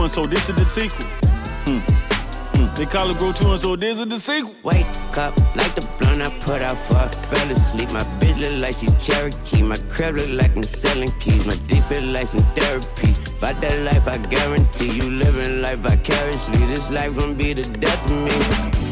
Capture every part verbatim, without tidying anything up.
and so this is the sequel. Hmm. Hmm. They call it grow two and so this is the sequel. Wake up, like the blunt I put out for I fell asleep. My bitch look like she Cherokee. My crib look like I'm selling keys. My D feel like some therapy. About that life I guarantee you living life vicariously. This life gon' be the death of me.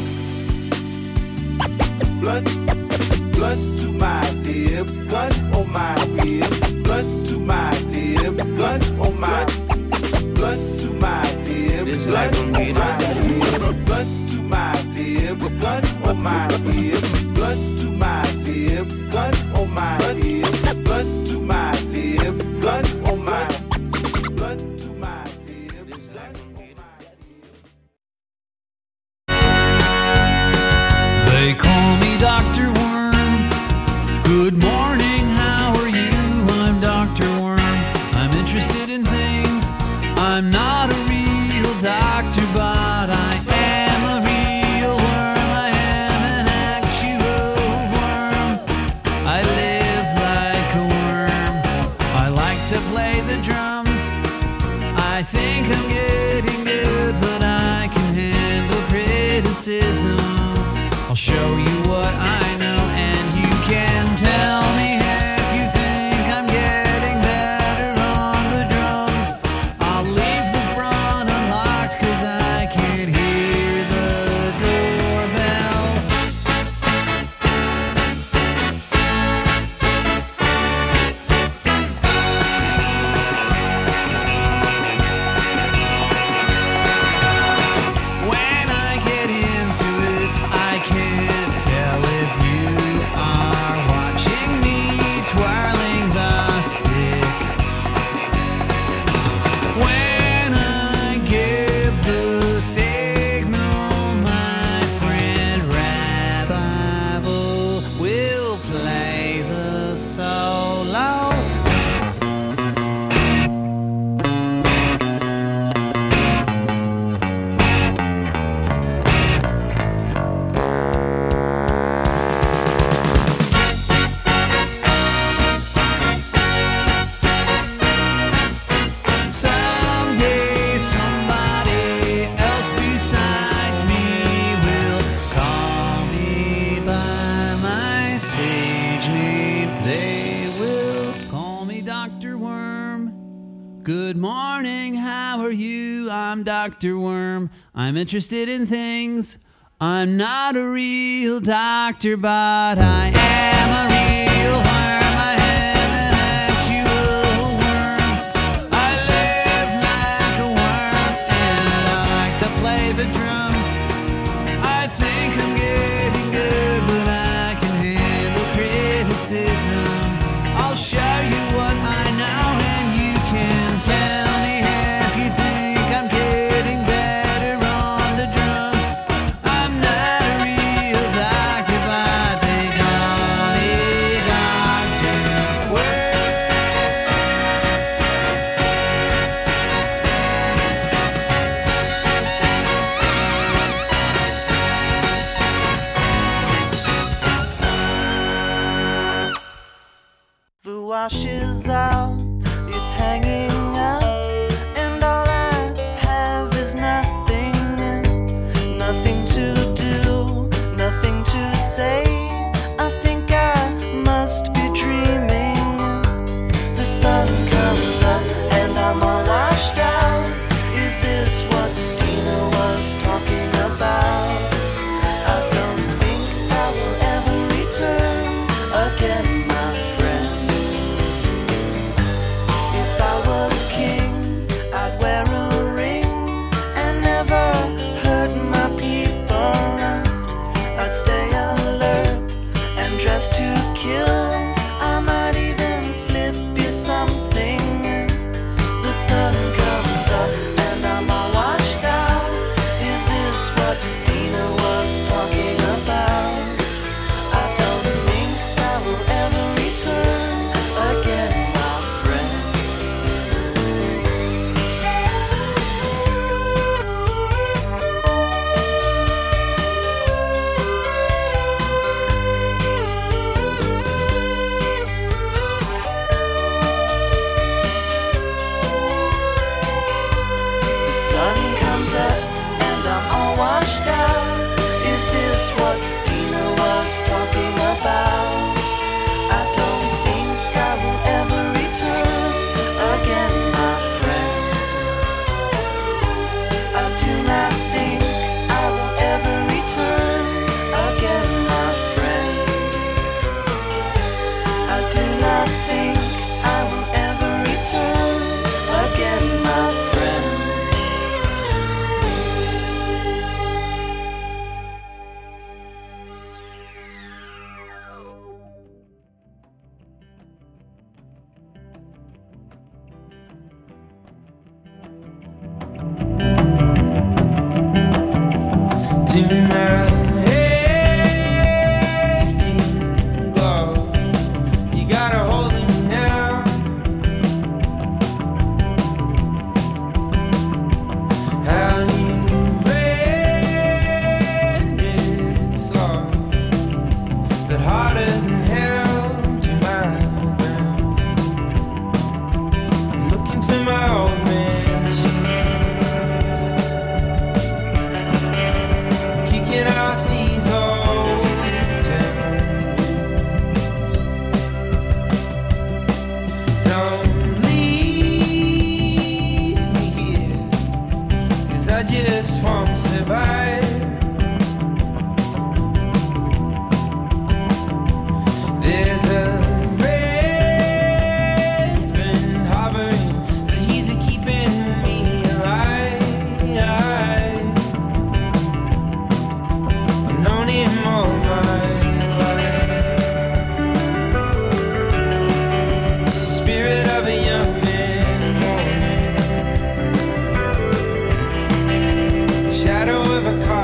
Blood, blood to my lips, gun on my ribs. Blood to my lips, gun on my blood to my lips. This life gon' be the death of me. Blood to my lips, gun on my ribs. Blood to my lips, gun on my ribs. Blood to my lips, gun on my blood to my lips. They call me Doctor Worm. Good morning, how are you? I'm Doctor Worm. I'm interested in things. I'm not a real doctor, but I am a real worm. I am an actual worm. I live like a worm. I like to play the drums. I think I'm getting good, but I can handle criticism. I'll show you what I know, and you can tell me if you think I'm getting better on the drums. I'll leave the front unlocked, cause I can hear the doorbell. When I get into it, I can't tell if you are watching me twirling the stick. When I give the signal, my friend Rabbi will play the solo. Someday somebody else besides me will call me by my stage name. They will call me Doctor Worm. Good morning, how are you? I'm Doctor Worm. I'm interested in things. I'm not a real doctor, but I am a real worm. I am an actual worm. I live like a worm, and I like to play the drums. I think I'm getting good, but I can handle criticism. I'll show you what I know, and you can tell me if you think I'm getting better on the drums. I'm not a real doctor, but they call me he's talking about. I don't think I will ever return again, my friend. I do not think I will ever return again, my friend. I do not think I will ever return again, my friend. Tonight, go. You got a hold of me now. How you rendered slow, but harder than hell to my ground. I'm looking for my old man, kicking off these old towns. Don't leave me here, 'cause I just won't survive. There's a raven hovering, but he's a keeping me alive. I've known him all my life. It's the spirit of a young man mourning, the shadow of a car.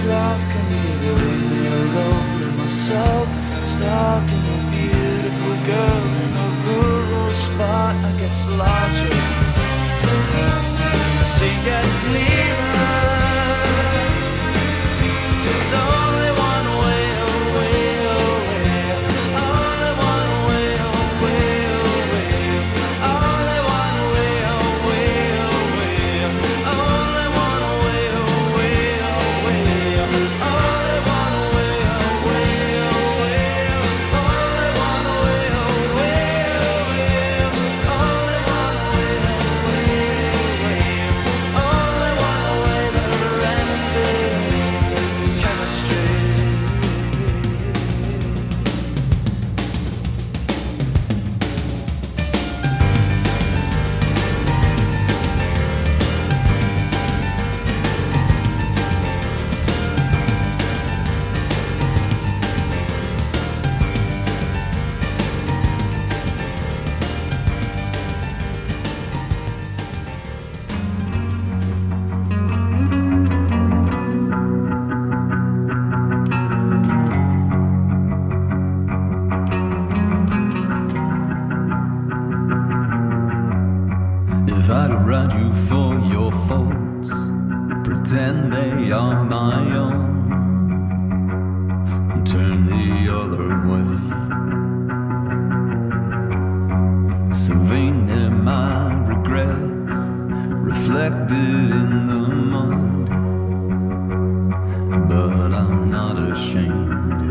o'clock and either in or rolling myself, stalking a beautiful girl in a rural spot. I guess larger, she gets nearer. It's only one way away, away. Only one way away, away. Only one way away, away. Only one way away, away. Only one way away, away. Only one way away, away. Only one way away, away. Only one way, the rest is chemistry. If I'd write you for your faults, pretend they are my own, and turn the other way. So vain are my regrets, reflected in the mud, but I'm not ashamed.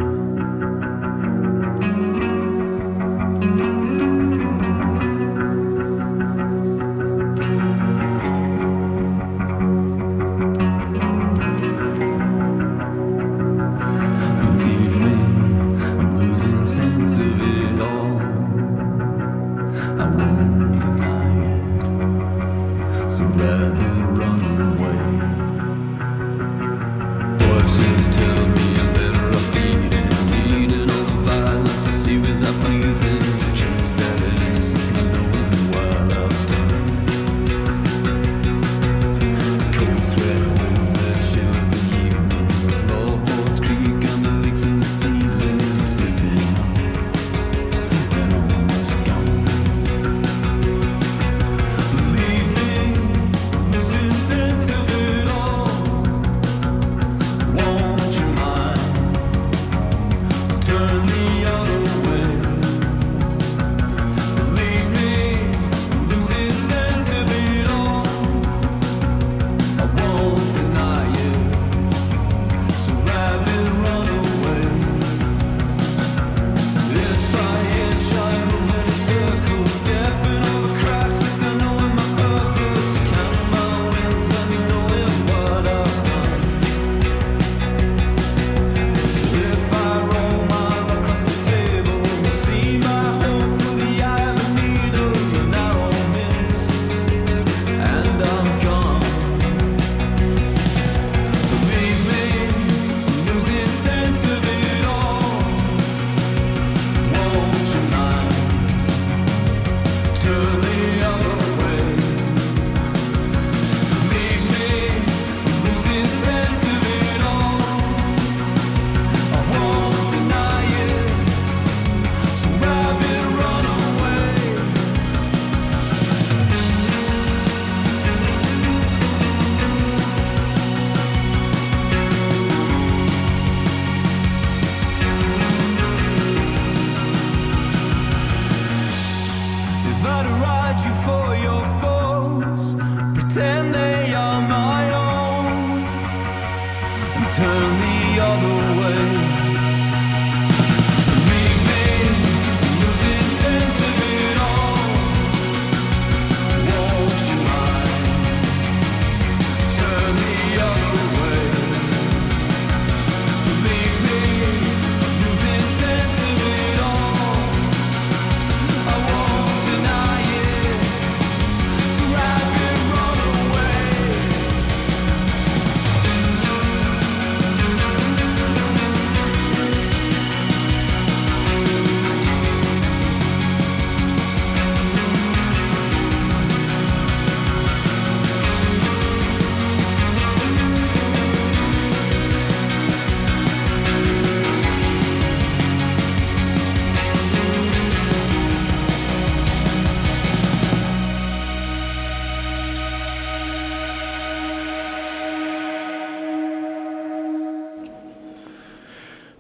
Believe me, I'm losing sense of it all. I won't deny it, so let me run away. Voices tell me I'm better off eating, reading all the violence I see without breathing. True that innocence, not knowing what I've done. Cold sweat holds that chill of the evening. Floorboards creak under leaks in the ceiling. I'm slipping up and almost gone. Believe me, I'm losing sense of it all. Won't you mind? Turn the other way. Believe me, I'm losing sense of it all. I won't deny it, so rabbit, run away. Inch by inch, I'm moving in circles, stepping over cracks without knowing my purpose. Counting my wins, let me know what I've done. If I roll my luck across the table, you'll see my hope through the eye of a needle. You're narrow mist, and I'm gone. Believe me, I'm losing sense of it all. Won't you mind? Turn the other way. Believe me, I'm losing sense of it all. I won't deny it, so rabbit, run away. If I'd ride you for your faults, pretend they are my own, and turn the other way. Believe me, I'm losing sense of it all. Won't you mind? Turn the other way. Believe me, I'm losing sense of it all. I won't deny it, so rabbit, run away.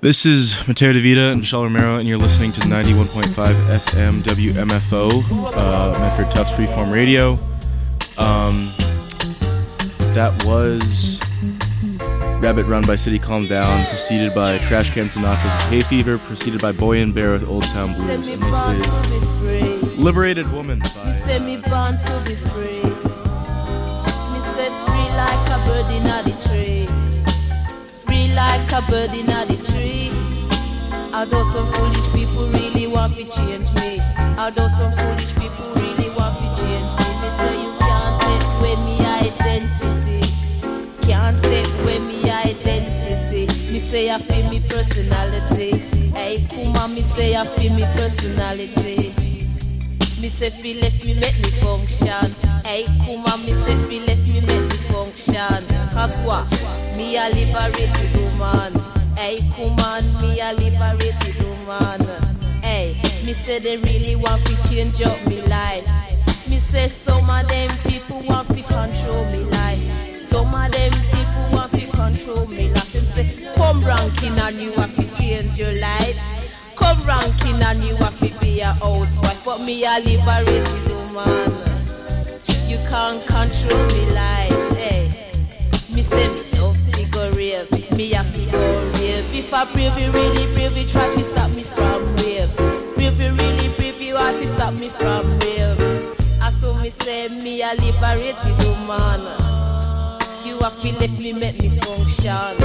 This is Mateo DeVita and Michelle Romero, and you're listening to ninety-one point five F M W M F O, uh, Medford Tufts Freeform Radio. Um, that was Rabbit Run by City Calm Down, preceded by Trash Can Sinatra's Hay Fever, preceded by Boy and Bear with Old Town Blues, and this is Liberated Woman by... Me say me born to be free. Me say free like a bird in the tree. Free like a bird in the tree. Although some foolish people really want to change me. Although some foolish people really want to change me. Me say you can't take away me identity. Can't take away me identity. Me say I feel me personality. Hey, Kuma, me say I feel me personality. Me say feel let me make me function. Hey, Kuma, me say feel let me make me function. Cause what? Me a liberated woman. Hey, Kuma, me a liberated woman. Hey, me say they really want to change up me life. Me say some of them people want to control me life. Some of them people want to control me life. Them say, come ranking and you have to change your life. Come ranking and you have to be a housewife. But me a liberated woman. You can't control me life. Hey, me say me no figure rave. Me have to go rave. If I brave you really brave you try to stop me from rave. Brave you really brave you have to stop me from rave. And so me say me a liberated woman. You have to let me make me function.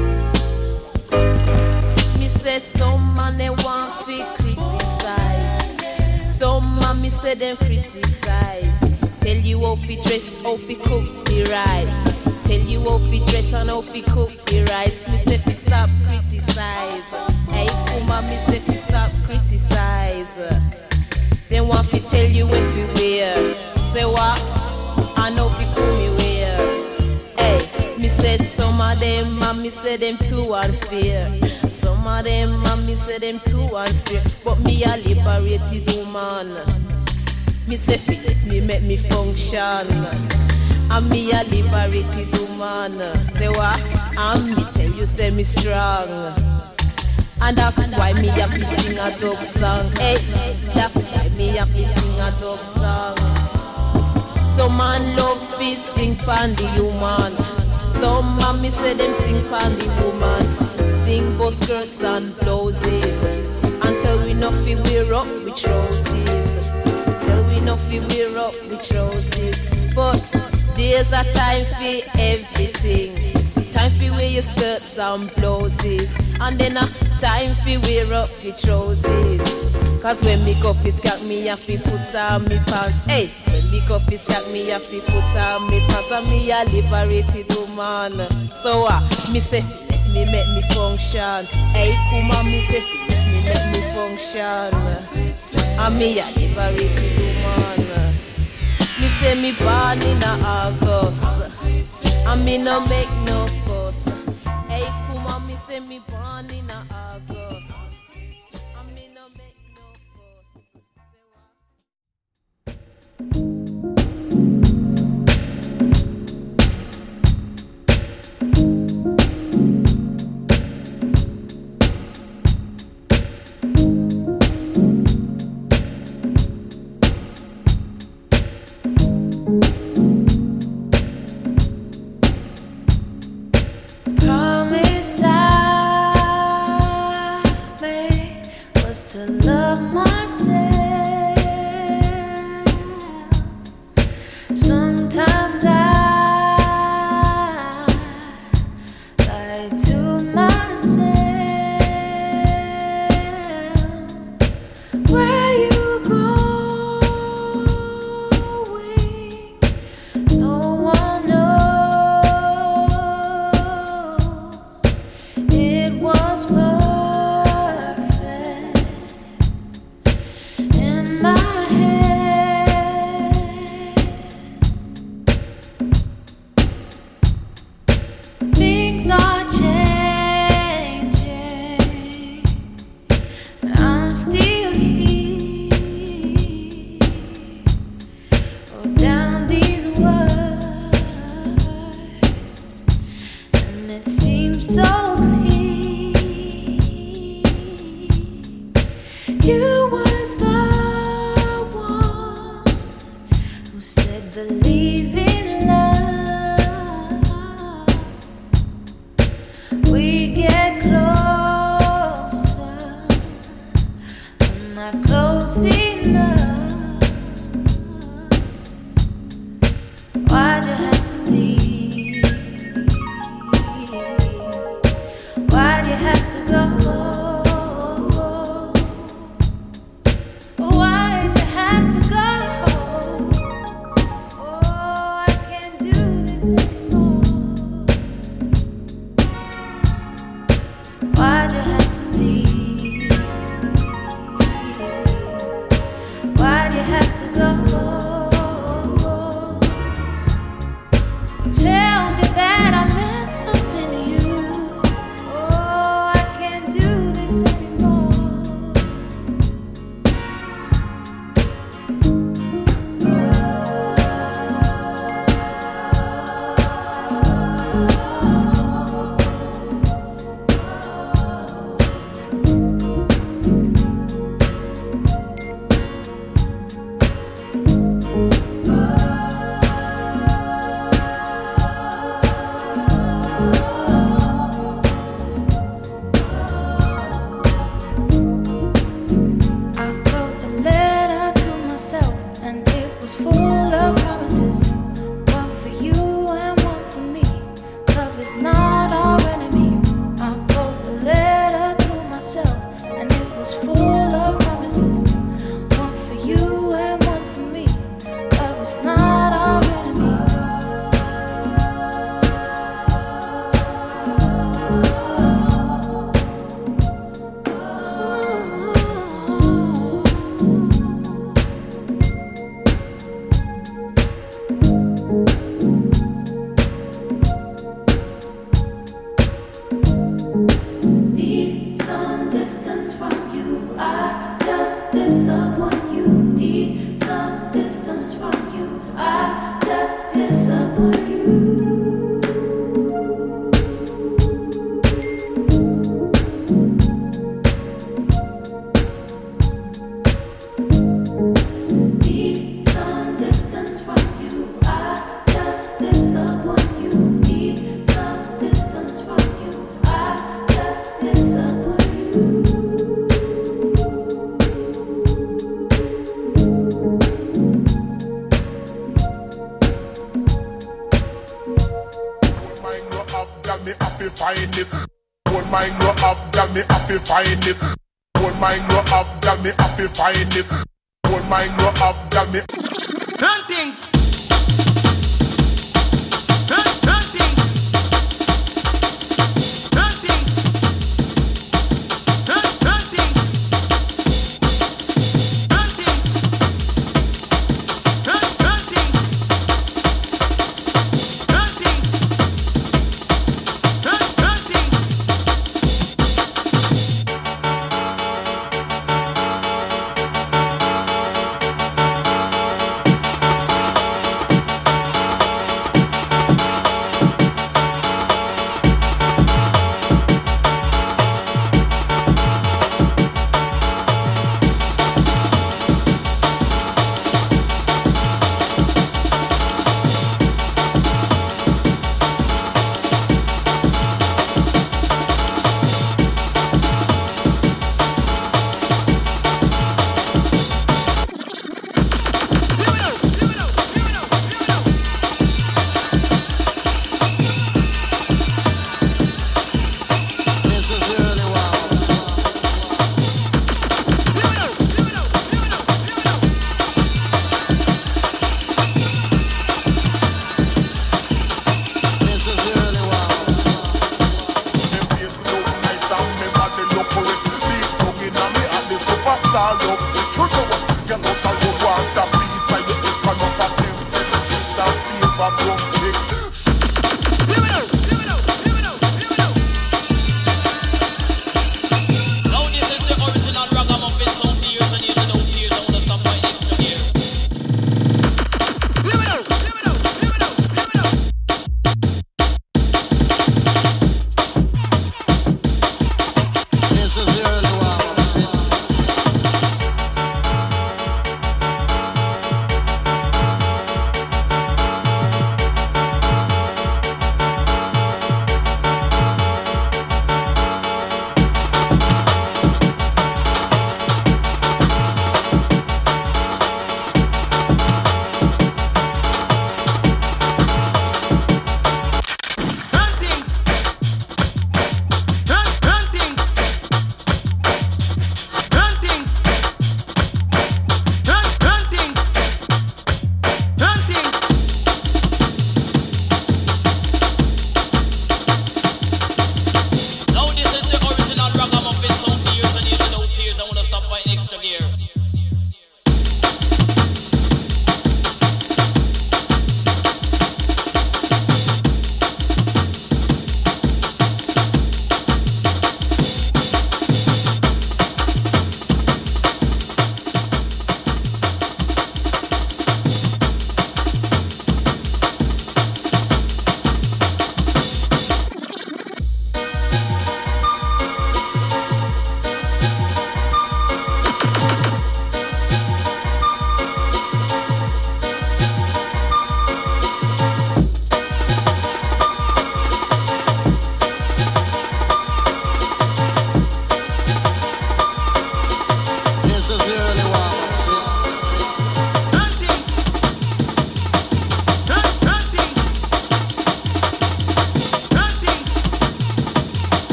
Me say some man they want to criticize. Some man me say them criticize. Tell you how to dress, how to cook the rice. Tell you how to dress and how to cook the rice. Me say fi stop criticize. Hey, Kuma, me say fi stop criticize. They want to tell you what you wear. Say what? I know fi cool me wear. Hey, me say some of them, and me say them too unfair. Some of them, and me say them too unfair. But me a liberated woman. Me say fi let me make me function. And me a liberated woman. Say what? And me tell you say me strong. And that's why me have to sing a dub song. Hey, that's why me have to sing a dub song. Some man love to sing for the human. Some man me say them sing for the woman. Sing both skirts and blouses. Until we know fi wear up with trousers. Till we know fi wear up with trousers. But there's a time for everything. Time for wear your skirts and blouses. And then a time for wear up your trousers. Cause when me go fi skank me have to put on me pants. Hey, when me go fi skank me have to put on me pants. And me a liberated woman. So uh, me say me make me function. Hey, Kuma, me say me make me function. And me a liberated woman. Me say me born in a August. And me no make no fuss. Hey, Kuma, me say me born in a August. And me no make no Promise I believe in love. We get closer, but not close enough. Why'd you have to leave? Why'd you have to go? Why'd you have to go? Oh, I can't do this anymore. Why'd you have to leave? Why'd you have to go? Tell me that I meant something to you. Oh, I can't do this anymore. I wrote a letter to myself, and it was full of promises. One for you and one for me. Love is not our enemy. I wrote a letter to myself, and it was full of promises. One for you and one for me. Love is not our enemy. Need some distance from you. I just disappoint you. Need some distance from you. I just disappoint you. Need some distance from you. I just disappoint you. Need some distance from you. I just disappoint you. Mind you have, girl, me have to find it. Whole mind you have, girl, me have to find it. Whole mind you have, girl, me have to find it. Whole mind you have, girl, me. Run things. Run, run things. Run things. Run, run things. Run things. Run, run things. Run things. Run, run things.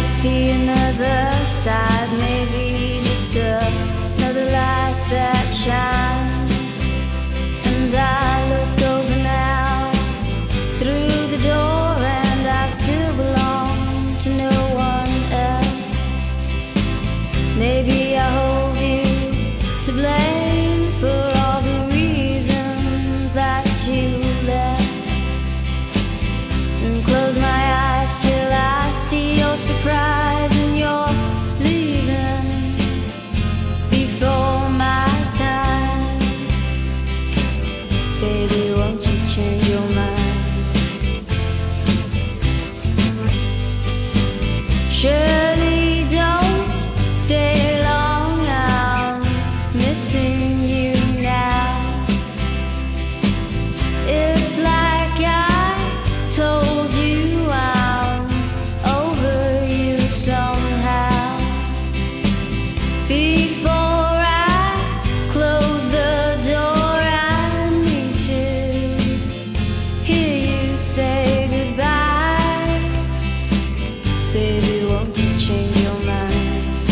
see another side, maybe just another light that shines. And I look over now through the door, and I still belong to no one else. Maybe I hold you to blame for all the reasons that you left. And close my eyes till I see your surprise and your leaving before my time. Baby, won't you change your mind? Surely don't stay long, I'm missing you now. It's like I told you I'm over you somehow. Before I close the door, I need to hear you say goodbye. Baby, won't you change your mind?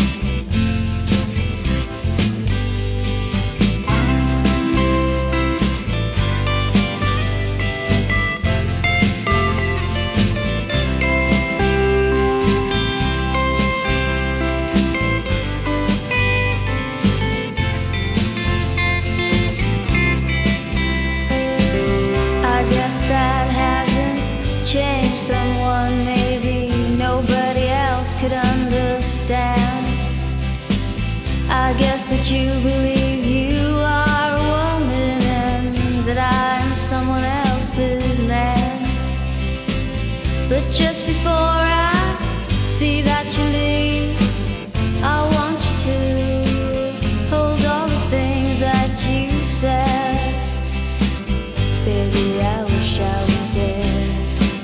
I guess that hasn't changed someone. Maybe nobody else could understand. I guess that you believe you are a woman and that I'm someone else's man. But just before I see that you leave, I want you to hold all the things that you said. Baby, I wish I was there.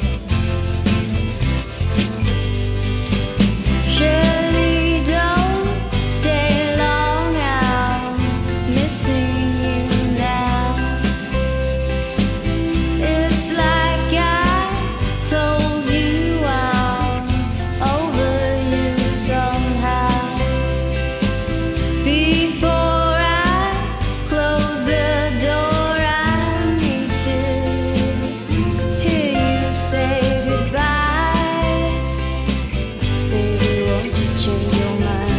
Surely don't stay long, I'm missing you now. It's like I told you I'm over you somehow. Before I close the door, I need to hear you say goodbye. Baby, won't you change your mind?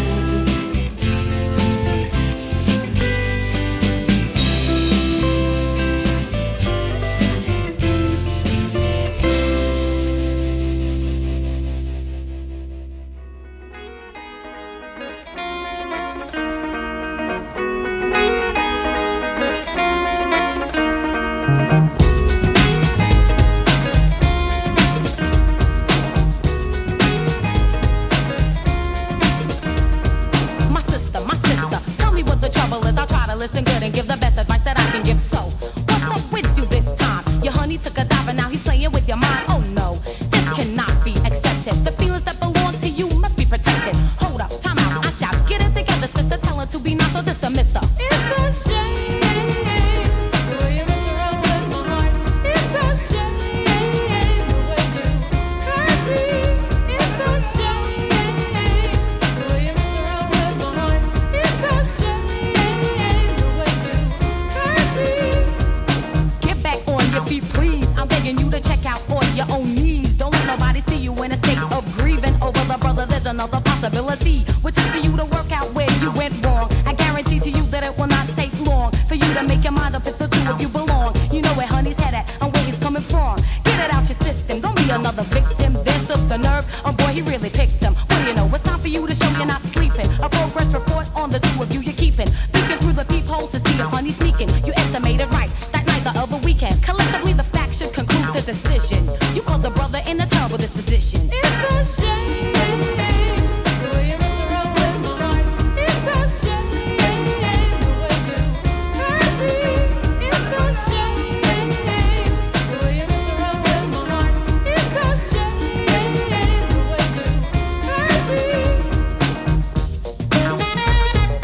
My sister, my sister, tell me what the trouble is. I'll try to listen good and give the best advice that I can give. So, what's up with you this time? Your honey took a dive and now he's playing with your mind. Oh no, this cannot be accepted. The feelings that belong to you must be protected. Hold up, time out, I shout. Get it together, sister, tell her to be not so this the mister. It's a shame the way you mess around with my heart. It's a shame the way you hurt me. It's a shame the way you mess around with my heart. It's a shame the way you hurt me. Get back on your feet, please. I'm begging you to check out on your own knees. Don't let nobody see you in a state of grieving over the brother. There's another possibility, which is for you to work out where you went wrong. I guarantee to you that it will not take long for you to make your mind up if the two of you belong. You know where honey's head at and where he's coming from. Get it out your system, don't be another victim. This took the nerve, oh boy, he really picked him. What do you know, it's time for you to show you're not sleeping. A progress report on the two of you you're keeping. Peeking through the peephole to see if honey's sneaking. You estimated right, that night the other weekend. Collectively the facts should conclude the decision. You called the brother in a terrible disposition. It's a shame the way you mess around with my heart. It's a shame the way you hurt me. It's a shame the way you mess around with my heart. It's a shame the way you hurt me.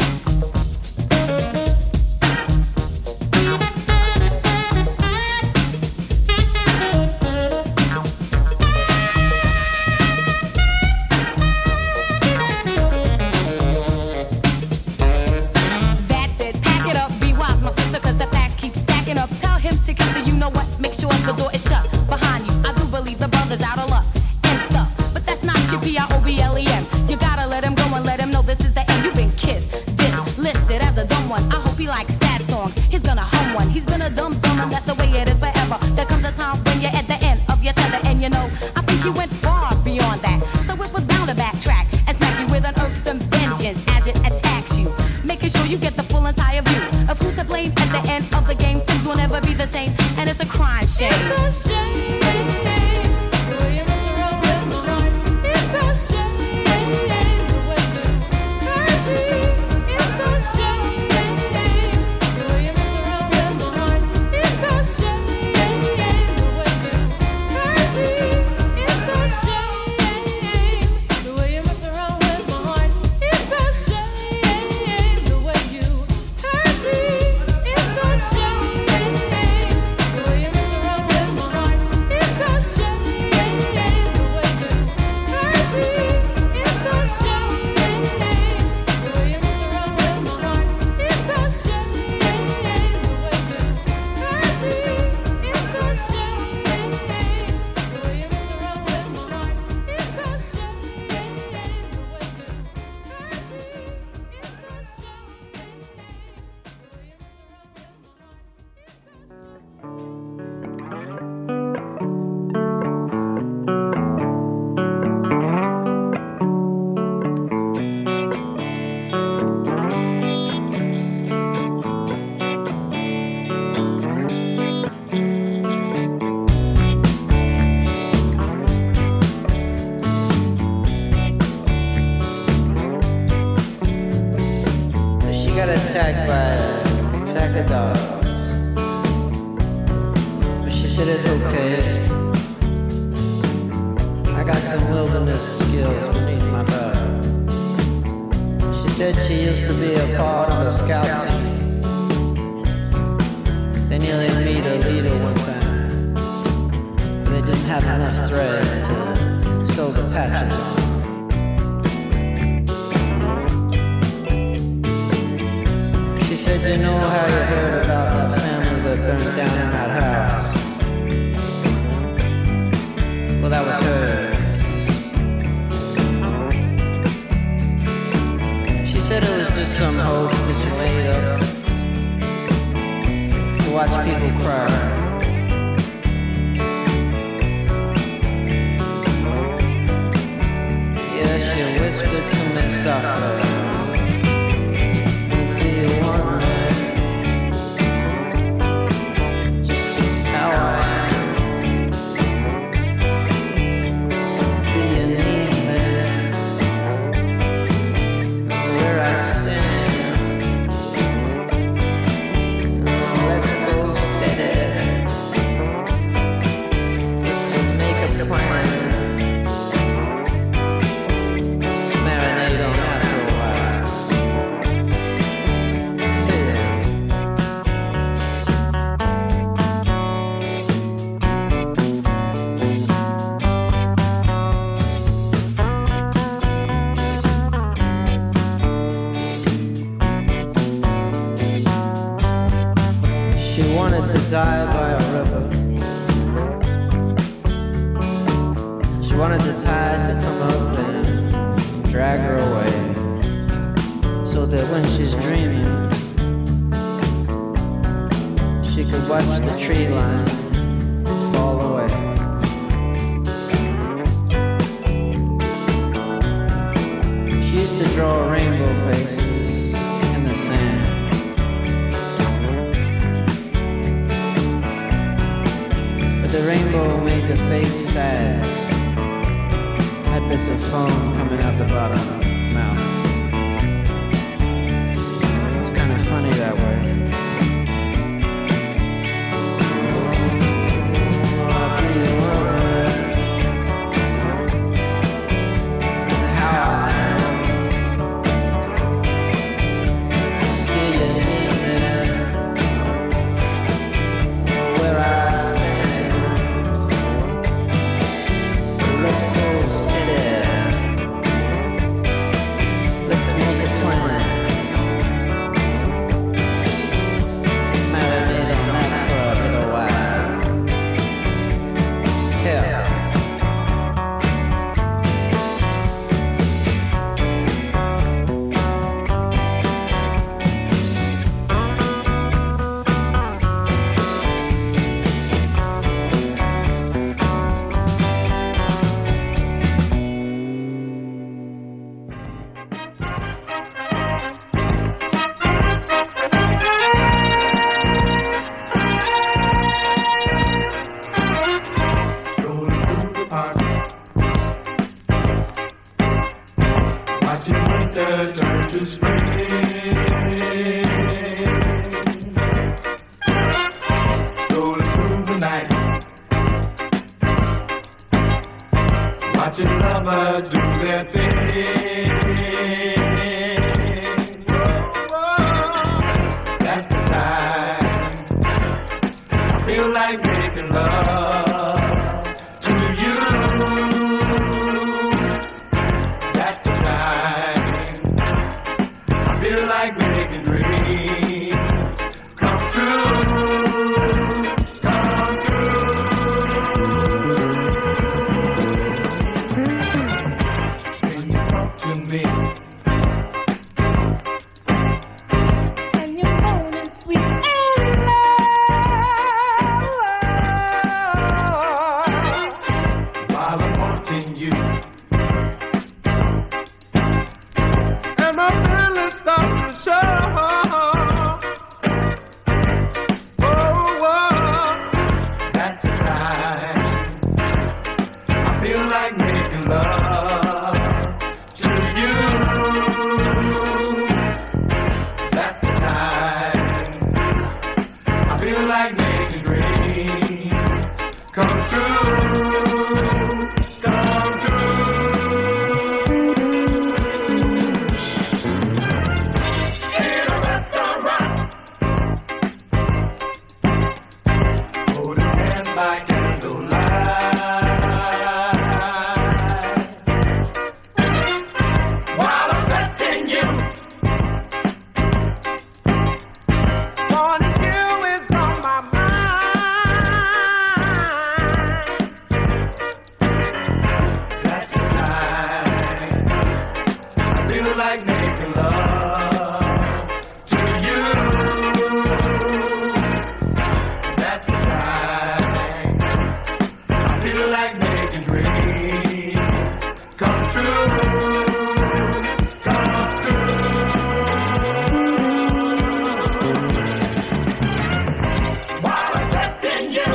a dum dum, and that's the way it is forever. There comes a time when you're at the end of your tether, and you know, I think you went far beyond that. So it was bound to backtrack and smack you with an irksome vengeance as it attacks you, making sure you get the full entire view of who's to blame at the end of the game. Things will never be the same, and it's a crying shame. It's a shame. Attacked by a pack of dogs, but she said it's okay. I got some wilderness skills beneath my belt. She said she used to be a part of a scout team. They nearly beat her leader one time, but they didn't have enough thread to sew the patches on. She said, you know how you heard about that family that burned down in that house? Well, that was her. She said it was just some hoax that you made up to watch people cry. Yeah, she whispered to me softly. Die by a river. She wanted the tide to come up and drag her away, so that when she's dreaming, she could watch the tree line fall away. She used to draw rainbow faces in the sand. The rainbow made the face sad, had bits of foam coming out the bottom of its mouth. It's kind of funny that way. Oh, do you want me? How I am? Do you need me? Where I stand? Let's go steady. Let's make a plan. winter turn to spring. Rolling through the night, watching lovers do their thing. That's the time I feel like making love to you. That's the time I feel like making dreams come true, come true. Can you talk to me? And you're moaning sweet and low While I'm wanting you, and my feelings start to show. Oh, oh. that's the time I feel like making love to you. That's the time I feel like making dreams come true, come true. In a restaurant, holding hands by candlelight, while I'm touching you. Wanting you is on my mind. That's the time I feel like making love to you. That's the time I feel like making dreams come true, come true. While I'm touching you.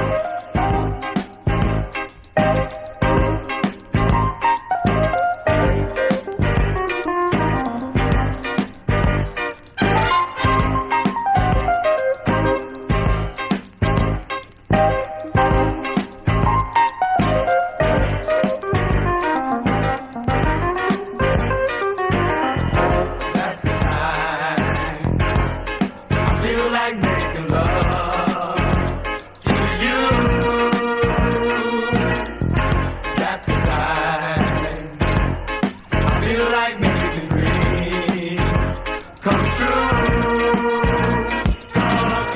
That's the time I feel like making love to you. That's the time I feel like making dreams come true, come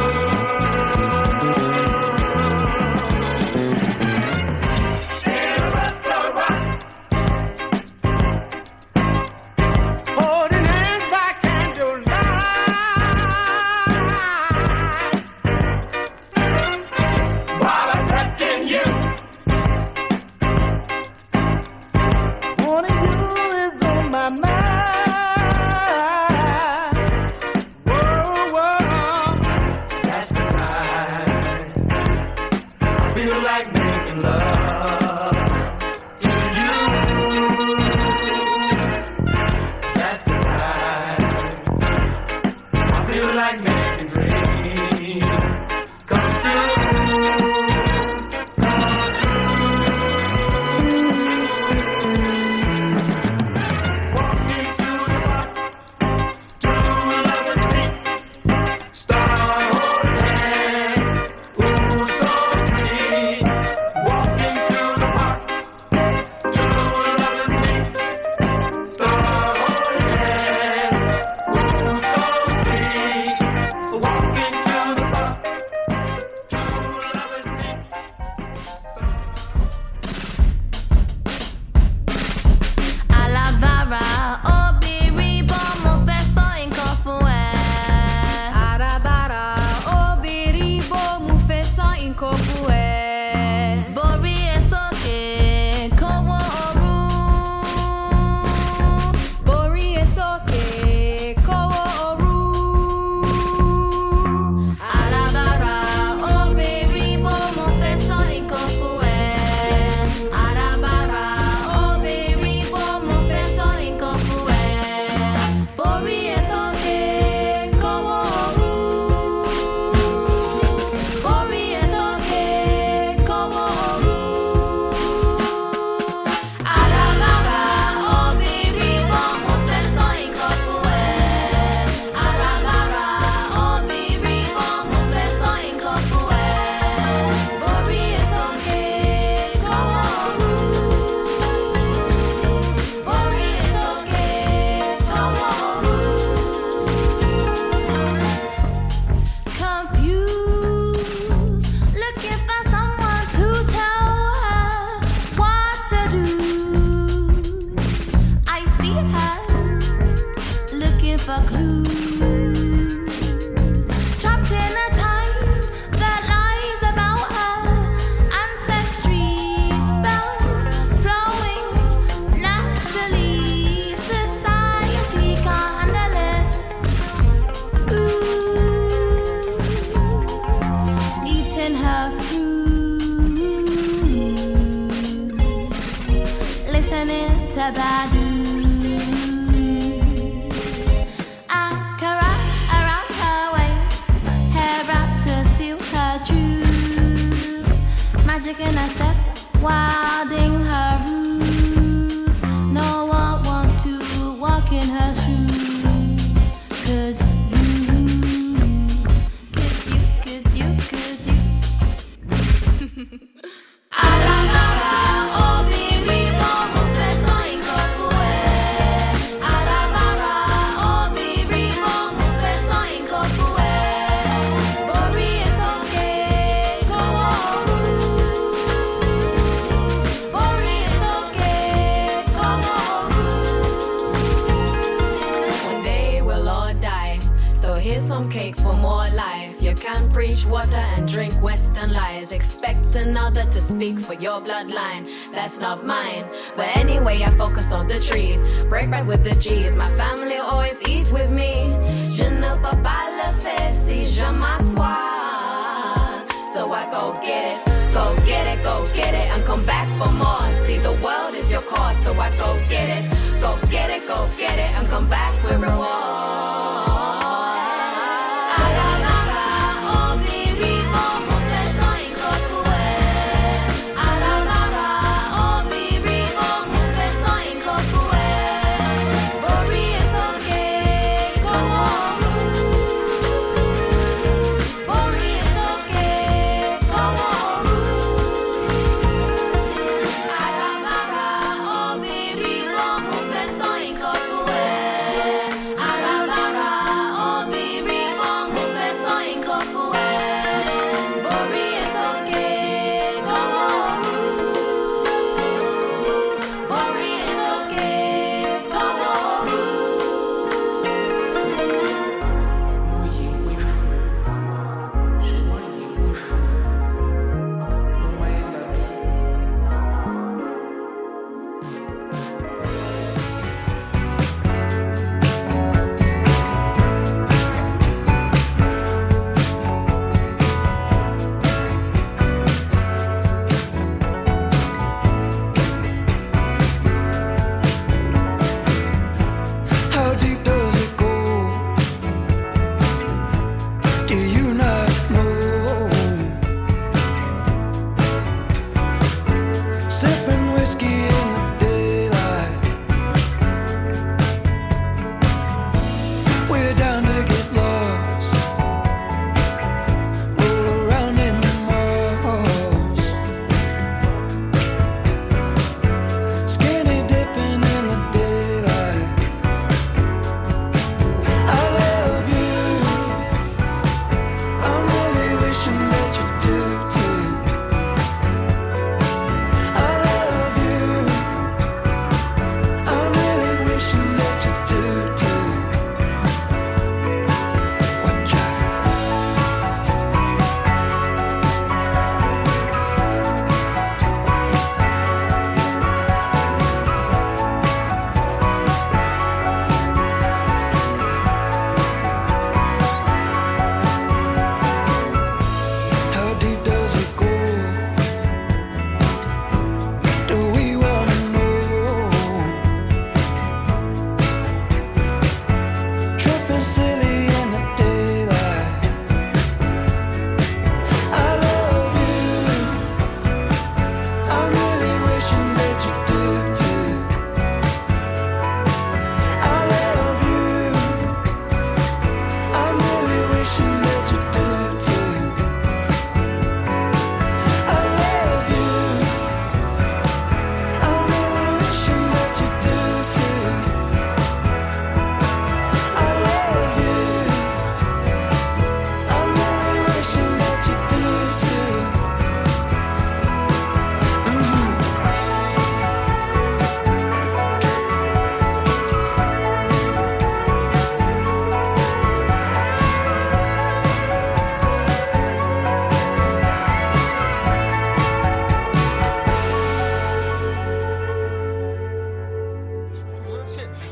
true. In a restaurant, Holding hands by candlelight, while I'm touching you. wanting you is on my her, looking for clues. Trapped in a time that lies about her ancestry spells flowing naturally. Society can't handle it. Ooh, eating her fruit, listening to Badu. Akara around her waist, hair wrapped to seal her truth. Magic in her step, wilding her ruse. No one wants to walk in her shoes. Could you? Could you? Could you? Could you? Alamara, obiri, momo, peso, inkopue. Alamara, obiri, momo, peso, inkopue. Bori is okay, go on. Bori is okay, go on. One day we'll all die, so here's some cake for more life. You can preach water and drink Western lies. Expect another to speak for your bloodline. That's not mine. But anyway, I focus on the trees. Break bread with the G's. My family always eats with me. Je ne peux pas le faire si je m'assois. So I go get it, go get it, go get it, and come back for more. See, the world is your cause, so I go get it, go get it, go get it, and come back with reward. Alabara, obiri, momo, peso, inkopue.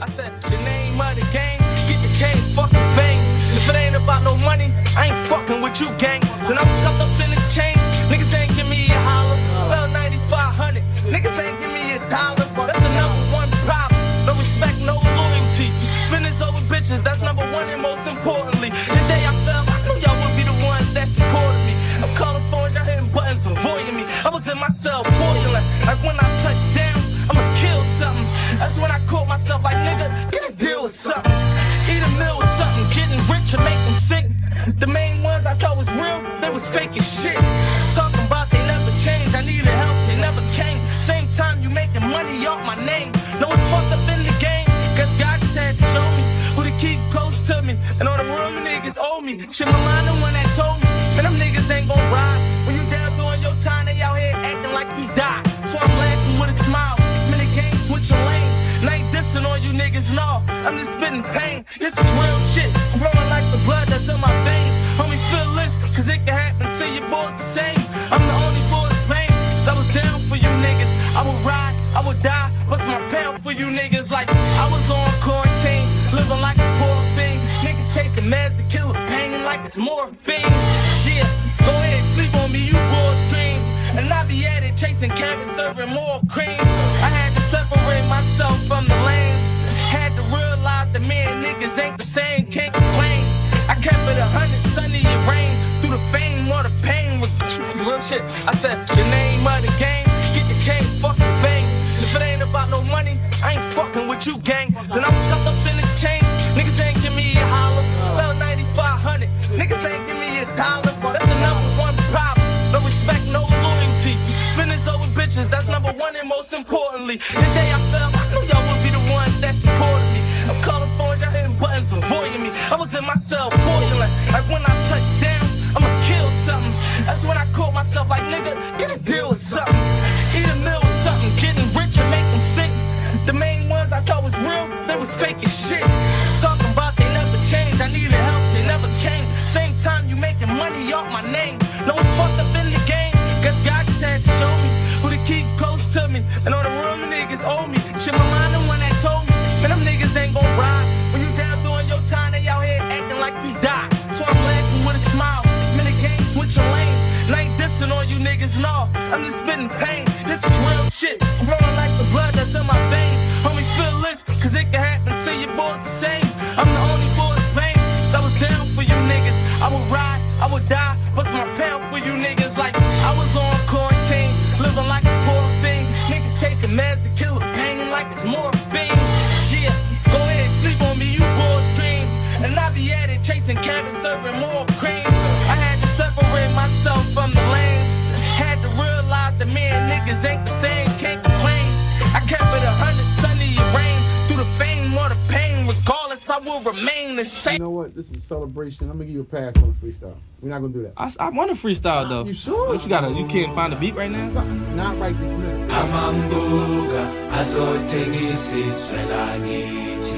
I said, the name of the game, get the chain, fucking fame. If it ain't about no money, I ain't fucking with you, gang. When I was tucked up in the chains, niggas ain't give me a holler. Fell ninety-five hundred, niggas ain't give me a dollar. That's the number one problem. No respect, no loyalty. Business over bitches, that's number one and most importantly. The day I fell, I knew y'all would be the ones that supported me. I'm calling phones, y'all hitting buttons, avoiding me. I was in my cell, boiling. Like when I touched down, I'ma kill something. That's when I caught myself like, nigga, get a deal with something. Eat a meal with something, getting rich and make them sick. The main ones I thought was real, they was fake as shit. Talking about they never changed, I needed help, they never came. Same time you making money off my name. No, it's fucked up in the game, cause God just had to show me who to keep close to me. And all the real you niggas owe me. Shit, my mind the one that told me, man, them niggas ain't gon' ride. When you down doing your time, they out here acting like you died. So I'm laughing with a smile, I'm in the game switching lanes. And I ain't dissing on you niggas, no, I'm just spitting pain. This is real shit, flowing like the blood that's in my veins. Homie, feel this, cause it can happen to you both the same. I'm the only boy to blame, cause I was down for you niggas. I would ride, I would die, bust my pound for you niggas. Like I was on quarantine, living like a poor thing. Niggas taking meds to kill the pain like it's morphine. Shit, go ahead, sleep on me, you boys dream. And I be at it, chasing cabins, serving more cream. I had to separate myself from the lanes. Had to realize that me and niggas ain't the same, can't complain. I kept it a hundred, sunny and rain. Through the fame or the pain, with real shit. I said, the name of the game, get the chain, fucking fame. If it ain't about no money, I ain't fucking with you, gang. When I was tucked up in the chains, niggas ain't give me a holler. Fell ninety-five hundred, niggas ain't give me a dollar. That's the number one problem. No respect, no loyalty. Business over bitches, that's number one and most importantly. The day I fell, I knew y'all would be the ones that supported me. I'm calling phones, y'all hitting buttons, avoiding me. I was in my cell, boiling. Like when I touched down, I'ma kill something. That's when I caught myself like, nigga, get a deal with something. Eat a meal with something, getting rich and make them sick. The main ones I thought was real, they was fake as shit. Talking about they never changed, I needed help, they never came. Same time you making money off my name. No, it's fucked up in the game, guess God just had to show me who to keep close to me. And all the real you niggas owe me. Shit, my mind the one that told me, man, them niggas ain't gon' ride. When you down doing your time, they out here acting like you died. So I'm laughing with a smile, I'm in the game switching lanes. And I ain't dissing on you niggas, no, I'm just spitting pain. This is real shit, flowing like the blood that's in my veins. Homie, feel this, cause it can happen to you both the same. I'm the only boy to blame, so I was down for you niggas. I would ride, I would die, bust my pound for you niggas. Like I was on quarantine, living like a poor thing. Niggas taking meds to kill the pain like it's morphine. Shit, go ahead, sleep on me, you boys dream. And I be at it, chasing cabins, serving more cream. I had to separate myself from the lanes. Had to realize that me and niggas ain't the same, can't complain. I kept it a hundred, sunny and rain. Through the fame or the pain, regardless, I will remain the same. You know what? This is a celebration. I'm gonna give you a pass on the freestyle. We're not gonna do that. I, I want to freestyle though. You sure? But you gotta, you can't find a beat right now. Not right this minute. Amambuga azothengisa iswe lakithi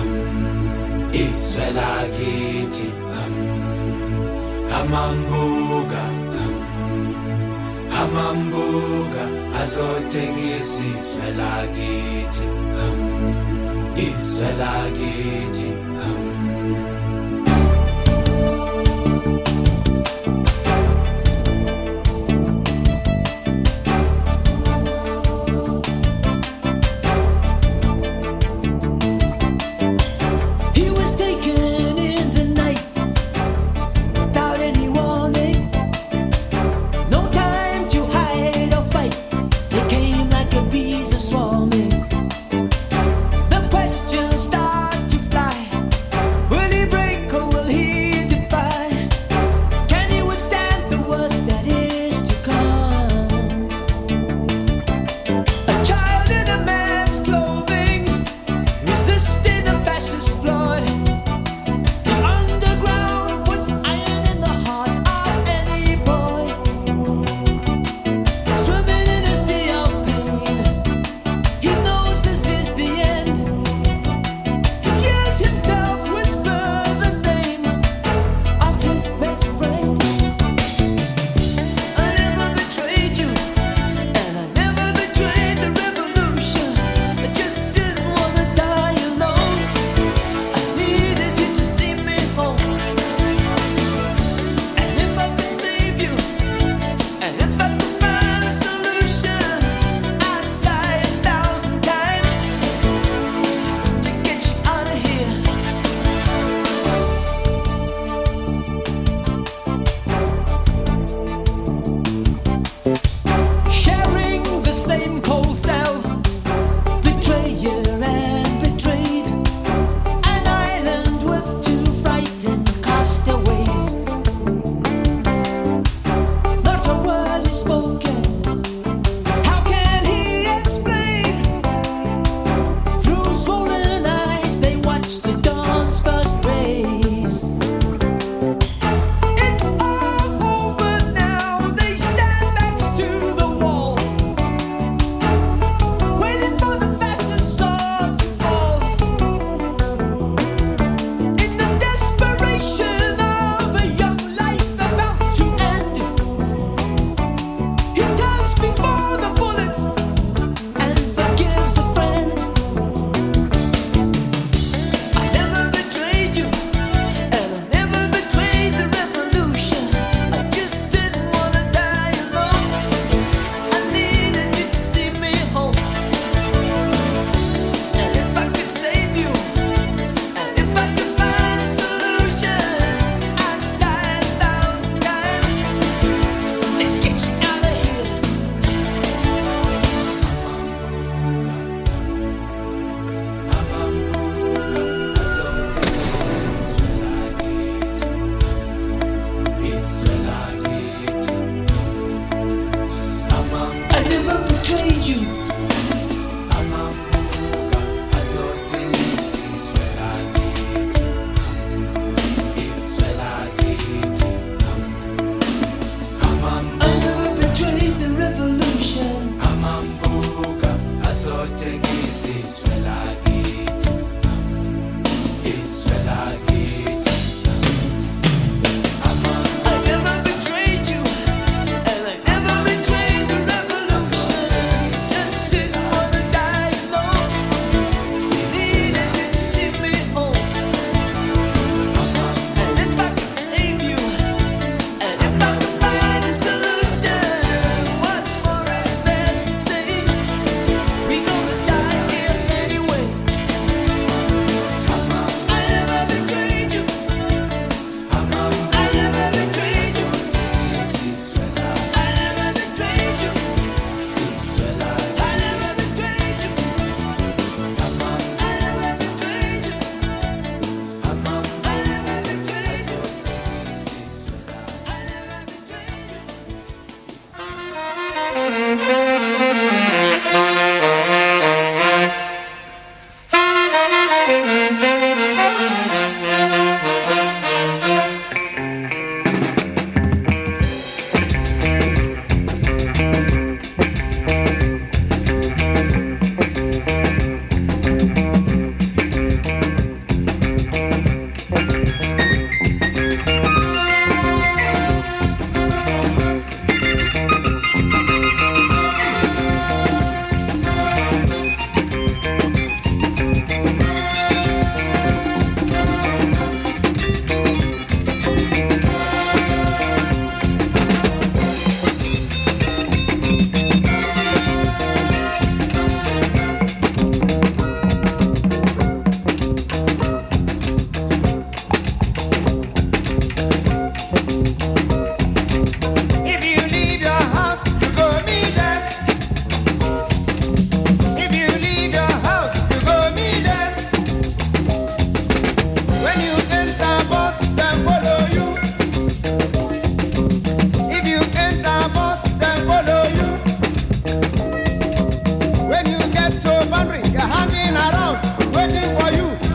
iswe lakithi Amambuga Amambuga azothengisa iswe lakithi iswe lakithi